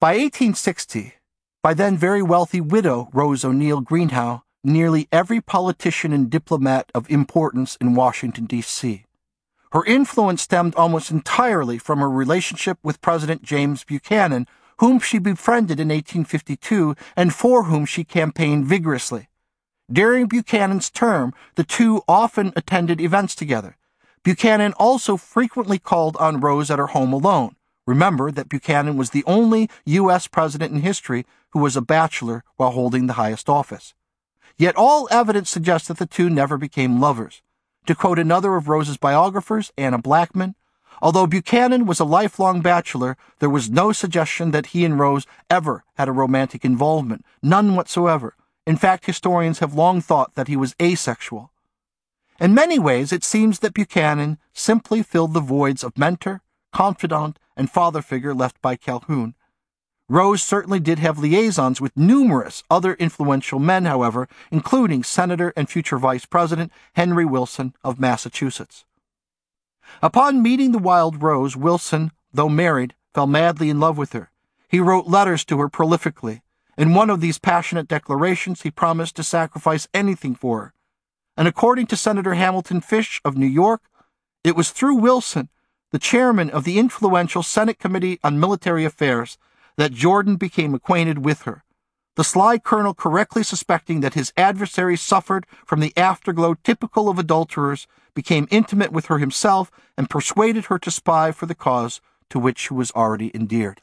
By 1860, by then very wealthy widow Rose O'Neill Greenhow, nearly every politician and diplomat of importance in Washington, D.C. Her influence stemmed almost entirely from her relationship with President James Buchanan, whom she befriended in 1852 and for whom she campaigned vigorously. During Buchanan's term, the two often attended events together. Buchanan also frequently called on Rose at her home alone. Remember that Buchanan was the only U.S. president in history who was a bachelor while holding the highest office. Yet all evidence suggests that the two never became lovers. To quote another of Rose's biographers, Anna Blackman, although Buchanan was a lifelong bachelor, there was no suggestion that he and Rose ever had a romantic involvement, none whatsoever. In fact, historians have long thought that he was asexual. In many ways, it seems that Buchanan simply filled the voids of mentor, confidant, and father figure left by Calhoun. Rose certainly did have liaisons with numerous other influential men, however, including Senator and future Vice President Henry Wilson of Massachusetts. Upon meeting the wild Rose, Wilson, though married, fell madly in love with her. He wrote letters to her prolifically. In one of these passionate declarations, he promised to sacrifice anything for her. And according to Senator Hamilton Fish of New York, it was through Wilson, the chairman of the influential Senate Committee on Military Affairs, that Jordan became acquainted with her, the sly colonel correctly suspecting that his adversary suffered from the afterglow typical of adulterers, became intimate with her himself and persuaded her to spy for the cause to which she was already endeared.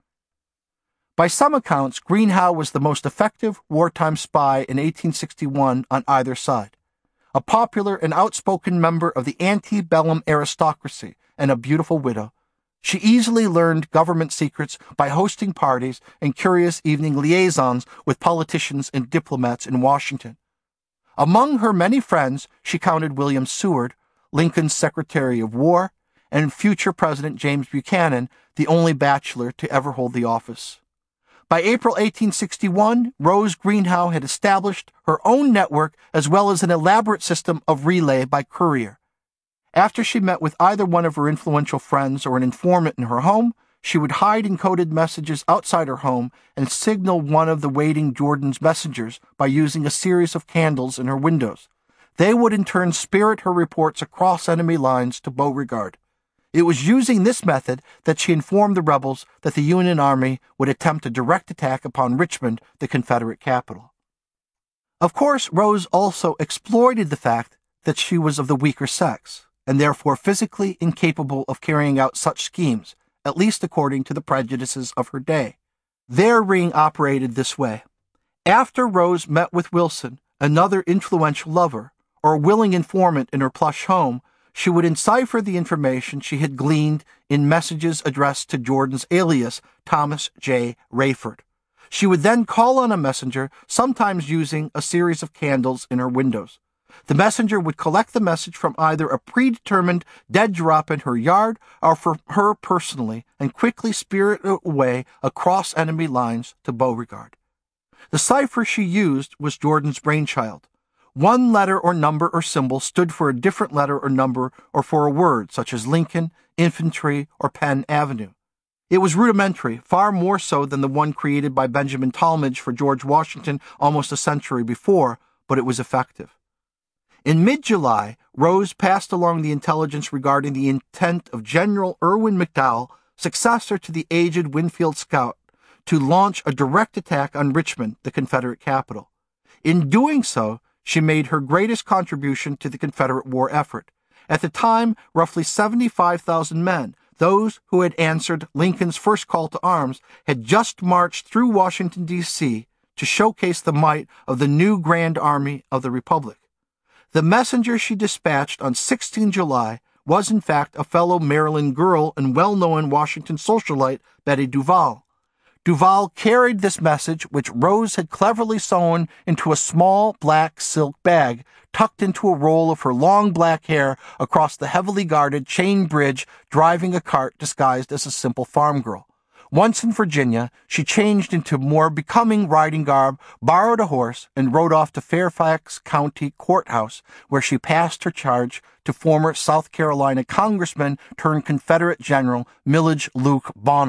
By some accounts, Greenhow was the most effective wartime spy in 1861 on either side. A popular and outspoken member of the antebellum aristocracy and a beautiful widow, she easily learned government secrets by hosting parties and curious evening liaisons with politicians and diplomats in Washington. Among her many friends, she counted William Seward, Lincoln's Secretary of War, and future President James Buchanan, the only bachelor to ever hold the office. By April 1861, Rose Greenhow had established her own network as well as an elaborate system of relay by courier. After she met with either one of her influential friends or an informant in her home, she would hide encoded messages outside her home and signal one of the waiting Jordan's messengers by using a series of candles in her windows. They would in turn spirit her reports across enemy lines to Beauregard. It was using this method that she informed the rebels that the Union Army would attempt a direct attack upon Richmond, the Confederate capital. Of course, Rose also exploited the fact that she was of the weaker sex, and therefore physically incapable of carrying out such schemes, at least according to the prejudices of her day. Their ring operated this way. After Rose met with Wilson, another influential lover, or willing informant in her plush home, she would encipher the information she had gleaned in messages addressed to Jordan's alias, Thomas J. Rayford. She would then call on a messenger, sometimes using a series of candles in her windows. The messenger would collect the message from either a predetermined dead drop in her yard or from her personally and quickly spirit it away across enemy lines to Beauregard. The cipher she used was Jordan's brainchild. One letter or number or symbol stood for a different letter or number or for a word, such as Lincoln, Infantry, or Penn Avenue. It was rudimentary, far more so than the one created by Benjamin Talmadge for George Washington almost a century before, but it was effective. In mid-July, Rose passed along the intelligence regarding the intent of General Irwin McDowell, successor to the aged Winfield Scott, to launch a direct attack on Richmond, the Confederate capital. In doing so, she made her greatest contribution to the Confederate war effort. At the time, roughly 75,000 men, those who had answered Lincoln's first call to arms, had just marched through Washington, D.C. to showcase the might of the new Grand Army of the Republic. The messenger she dispatched on 16 July was in fact a fellow Maryland girl and well-known Washington socialite, Betty Duval. Duval carried this message, which Rose had cleverly sewn into a small black silk bag, tucked into a roll of her long black hair across the heavily guarded chain bridge, driving a cart disguised as a simple farm girl. Once in Virginia, she changed into more becoming riding garb, borrowed a horse, and rode off to Fairfax County Courthouse, where she passed her charge to former South Carolina Congressman turned Confederate General Millage Luke Bonham,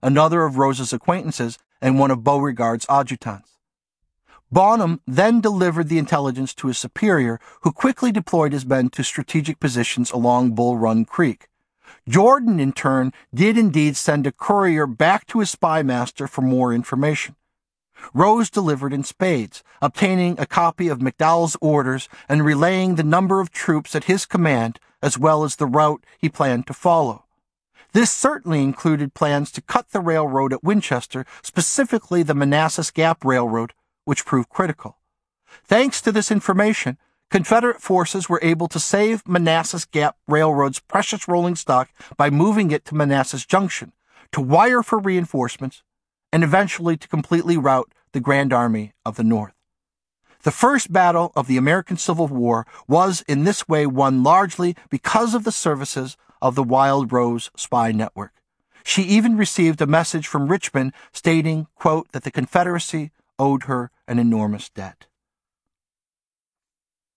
another of Rose's acquaintances and one of Beauregard's adjutants. Bonham then delivered the intelligence to his superior, who quickly deployed his men to strategic positions along Bull Run Creek. Jordan, in turn, did indeed send a courier back to his spy master for more information. Rose delivered in spades, obtaining a copy of McDowell's orders and relaying the number of troops at his command as well as the route he planned to follow. This certainly included plans to cut the railroad at Winchester, specifically the Manassas Gap Railroad, which proved critical. Thanks to this information, Confederate forces were able to save Manassas Gap Railroad's precious rolling stock by moving it to Manassas Junction, to wire for reinforcements, and eventually to completely rout the Grand Army of the North. The first battle of the American Civil War was in this way won largely because of the services of the Wild Rose spy network. She even received a message from Richmond stating, quote, that the Confederacy owed her an enormous debt.